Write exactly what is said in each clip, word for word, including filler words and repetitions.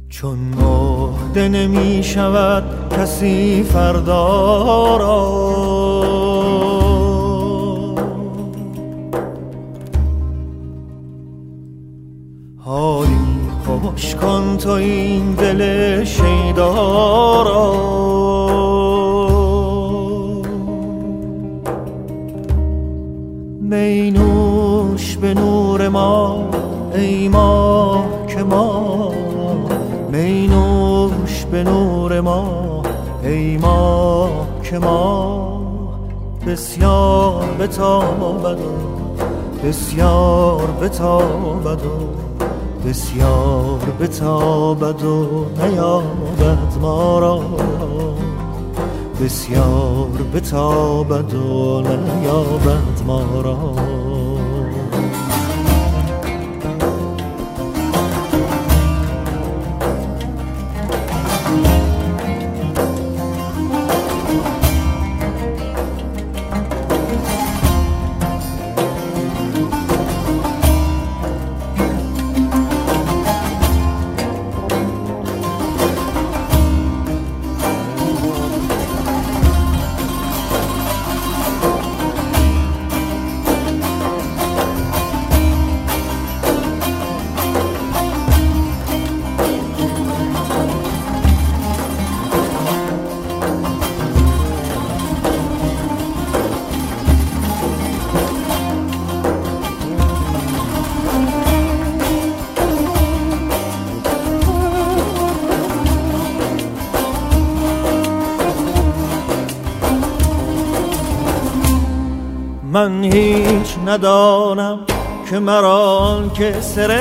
چون مهده نمی شود کسی فردا را، حالی خوش کن تو این دل شیدا را. می نوش به نور ما ای ماه که ما، می نوش به نور ما ای ماه که ما، بسیار بتابد و بسیار بتابد و بسیار بتابد و نیابد ما را، بسیار بتابد و نیابد ما را. من هیچ ندانم که مرا که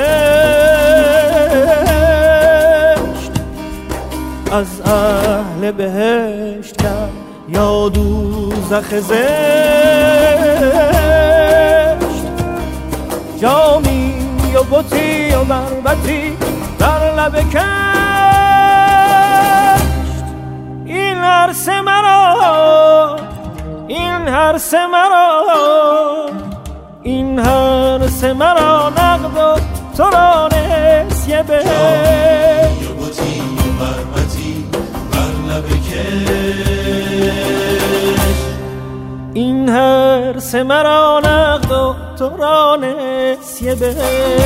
سرشت از اهل بهشت کرد یا دوزخ زشت. جامی و بطی و بربطی در لب کشت، این عرصه مرا، این هر سه مرا، این هر سه مرا نقد و تو را نسیه به جامی و بطی و بربطی بر لب کش، این هر سه مرا نقد و تو را نسیه به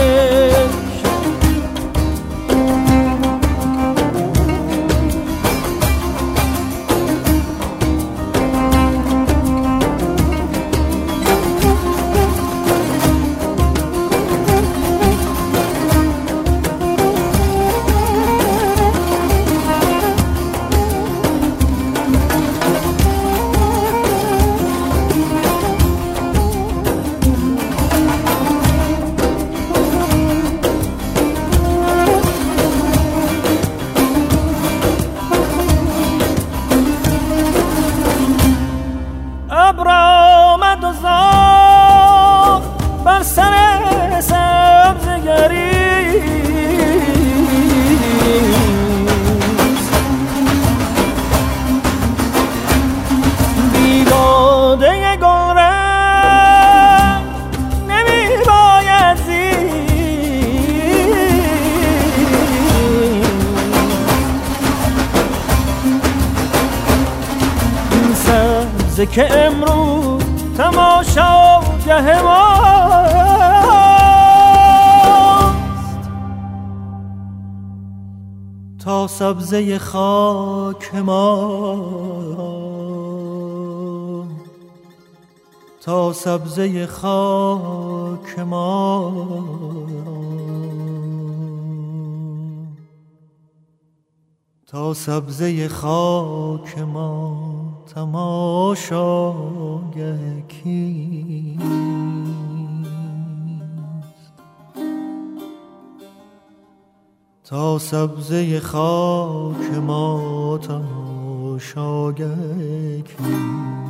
ابرآمد و زاغ بر سر سبزگریست، بیداده گلرنگ نمی باید زیست. این سبزه که امروز تماشاگه ماست، تا سبزه خاک ما، تا سبزه خاک ما، تا سبزه خاک ما تماشاگه کیست. تا سبزه خاک ما تماشاگه کیست.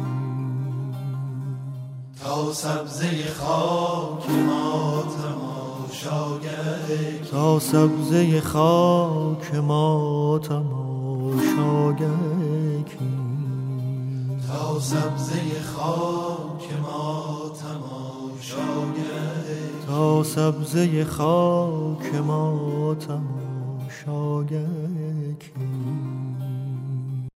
تا سبزه خاک ما تماشاگه، تا سبزه خاک ما تماشاگه کیست. تا سبزه خاک ما تماشاگه، تا سبزه خاک ما تماشاگه بخشایکی